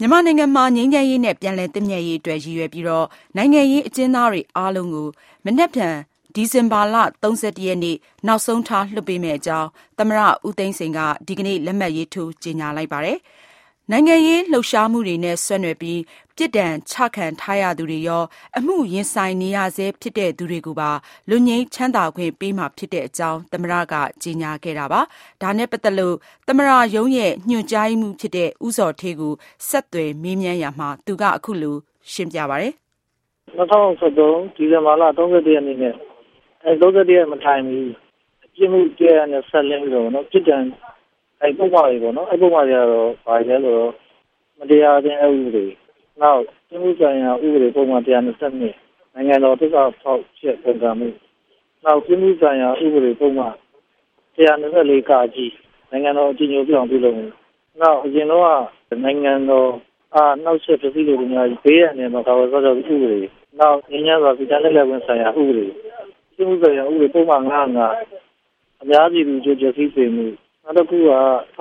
မြန်မာနိုင်ငံမှာငြိမ်းချမ်းရေးနဲ့ပြန်လည်သင့်မြတ်ရေးအတွက်ရည်ရွယ်ပြီးတော့နိုင်ငံရေးအကျဉ်းသားတွေအားလုံးကိုမနက်ဖြန်ဒီဇင်ဘာလ31ရက်နေ့နောက်ဆုံးထားလွှတ်ပေးမယ့်အကြောင်းသမ္မတဦးသိန်းစိန်ကဒီကနေ့လက်မှတ်ရေးထိုးကြေညာလိုက်ပါတယ်။နိုင်ငံရေးလှုပ်ရှားမှုတွေနဲ့ဆွဲနွယ်ပြီးပြစ်ဒဏ်ချခံထားရသူတွေရောအမှုရင်ဆိုင်နေရဆဲဖြစ်တဲ့သူတွေကိုပါလွတ်ငြိမ်းချမ်းသာခွင့်ပေးမှာဖြစ်တဲ့အကြောင်းသမ္မတကကြေညာခဲ့တာပါ။ဒါနဲ့ပတ်သက်လို့သမ္မတရုံးရဲ့ညွှန်ကြားမှုဖြစ်တဲ့ဦးဇော်ဌေးကိုဆက်သွယ်မေးမြန်းရာမှာသူကအခုလိုရှင်းပြပါတယ်။2013ဒီဇင်ဘာလ31ရက်နေ့နဲ့31ရက်မထိုင်ဘူးအပြစ်မှုကျရနဲ့ဆက်လင်းပြီးတော့နော်ပြစ်ဒဏ်ပုံမှန်တွေပေါ့နော်ပုံမှန်တွေကတော့ဘာလဲဆိုတော့မတရားခြင်းအဥပဒေနောက်ပြစ်မှုဆိုင်ရာဥပဒေပုံမှန်120နိုင်ငံတော်သစ္စာဖောက်ချက်ပုံစံမှုနောက်ပြစ်မှုဆိုင်ရာဥပဒေပုံမှန်124ကကြီးနိုင်ငံတော်အကြီးအကျယ်ပြောင်းပြုလုပ်မှုနောက်အရင်တော့နိုင်ငံတော်နောက်ဆက်ပြည်သူတွေများဘေးရန်တွေမှာကာဝယ်ဆောင်ဥပဒေနောက်ငင်းရစွာပြည်ထလက်ဝင်ဆိုင်ရာဥပဒေပြစ်မှုဆိုင်ရာဥပဒေပုံမှန်9အများပြည်သူကြိုးကြစီစေမှုနောက်တစ်ခုက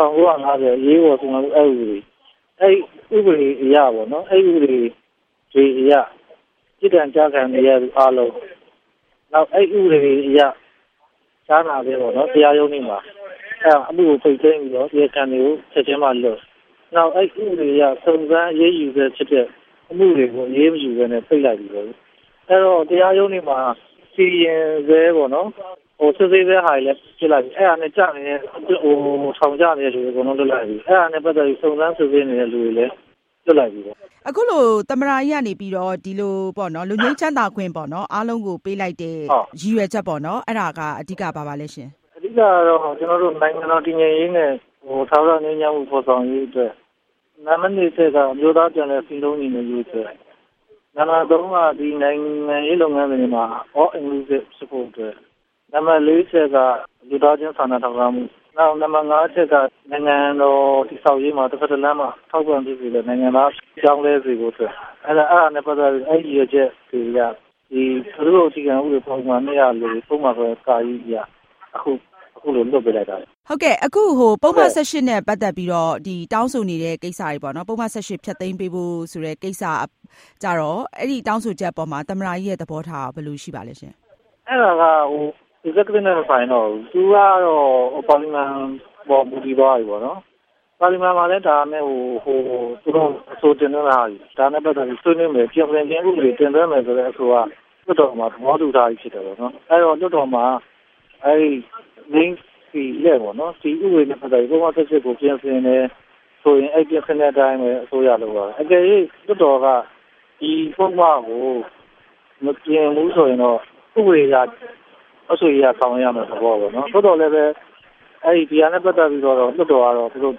1950ရေးပေါ်ဆုံးမှုဥပဒေဥပဒေအရပေါ့နော်ဥပဒေတွေအရပြည်ထကြားခံနေရသူအားလုံးနောက်ဥပဒေအရကြားနာပဲပေါ့နော်တရားရုံးနေမှာအမှုကိုဖိတ်သိမ်းပြီးတော့ဒီခံတွေကိုချက်ချင်းမှလွတ်နောက်ဥပဒေအရစုံစမ်းရေးယူတဲ့ဖြစ်တဲ့အမှုတွေကိုရေးမယူဘဲနဲ့ဖိတ်လိုက်ပြီးတော့တော့တရားရုံးနေမှာစီရင်စဲပေါ့နော်စစ်သေးတဲ့ဟာလည်းဖြစ်လိုက်ပြီနဲ့ကြာနေတဲ့ထောင်ကြနေတဲ့လူတွေအကုန်လုံးလွတ်လိုက်ပြီနဲ့ပတ်သက်ပြီးစုံစမ်းစစ်ဆေးနေတဲ့လူတွေလည်းလွတ်လိုက်ပြီပေါ့အခုလိုသမ္မတကြီးကနေပြီးတော့ဒီလိုပေါ့နော်လူငင်းချမ်းသာခွင့်ပေါ့နော်အားလုံးကိုပေးလိုက်တဲ့ရည်ရွယ်ချက်ပေါ့နော်အဲ့ဒါကအဓိကပါလဲရှင်အဓိကတော့ကျွန်တော်တို့နိုင်ငံတော်တည်ငြိမ်ရေးနဲ့ထာဝရငြိမ်းချမ်းမှုဖော်ဆောင်ရေးအတွက်နာမည်နေဆက်ကအမျိုးသားပြန်လည်စည်းလုံးညီညွတ်ရေးအတွက်နံပါတ်3ကဒီနိုင်ငံရေးလုပ်ငန်းတွေမှာ all inclusive ဖြစ်ဖို့အတွက်နံပါတ်4ချက်ကလူသားချင်းစာနာထောက်ထားမှုနောက်နံပါတ်5ချက်ကနိုင်ငံတော်တည်ဆောက်ရေးမှာတစ်ဖက်တစ်လမ်းမှာထောက်ပံ့ပေးပြီးတဲ့နိုင်ငံသားကြောင်းလဲစီကိုအတွက်အဲ့ဒါနဲ့ပတ်သက်ပြီးအဲ့ဒီရချက်တွေကဒီသူတို့အစီအကံဥပဒေပုံမှန်200ပုံမှန်ပဲကာကြီးပြအခုလိုလွတ်ပေးလိုက်တာဟုတ်ကဲ့အခုပုံမှန်18နဲ့ပတ်သက်ပြီးတော့ဒီတောင်းဆိုနေတဲ့ကိစ္စတွေပေါ့နော်ပုံမှန်18ဖြတ်သိမ်းပေးဖို့ဆိုတဲ့ကိစ္စကြတော့အဲ့ဒီတောင်းဆိုချက်ပေါ်မှာသမ္မတကြီးရဲ့သဘောထားဘယ်လိုရှိပါလဲရှင်အဲ့ဒါကexecutive နဲ့ဆိုင်တော့သူကတော့ပါလီမန်ပေါ်မူတည်သွားပြီပေါ့နော်ပါလီမန်မှာလည်းဒါနဲ့သူတို့အဆိုတင်နေတာဒါနဲ့ပတ်သက်ပြီးဆွေးနွေးမယ်ပြင်ဆင်ခြင်းဥပဒေတင်သွင်းမယ်ဆိုတဲ့အဆိုကလွှတ်တော်မှာသဘောတူထားပြီးဖြစ်တယ်ပေါ့နော်အဲ့တော့လွှတ်တော်မှာအဲ့ဒီ link စီလက်ပေါ့နော်ဒီဥပဒေနဲ့ပတ်သက်ပြီးပုံမှန်ဆက်ကိုပြင်ဆင်နေဆိုရင်အဲ့ပြင်ဆင်တဲ့အတိုင်းပဲအစိုးရလုပ်ပါအကယ်၍လွှတ်တော်ကဒီပုံမှန်ကိုမပြင်ဘူးဆိုရင်တော့ဥပဒေကအဆိုရဆောင်ရမယ်သဘောပေါ့နော်သို့တော်လည်းပဲအဲ့ဒီတရားနဲ့ပတ်သက်ပြီးတော့လွှတ်တော်ကတော့သူတို့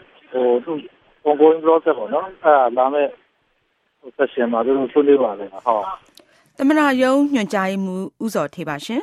ongoing process ပေါ့နော်လာမယ့် session မှာသူတို့ဆွေးနွေးပါလိမ့်မယ်သမ္မတရုံးညွှန်ကြားမှုဦးဇော်ဌေးပါရှင်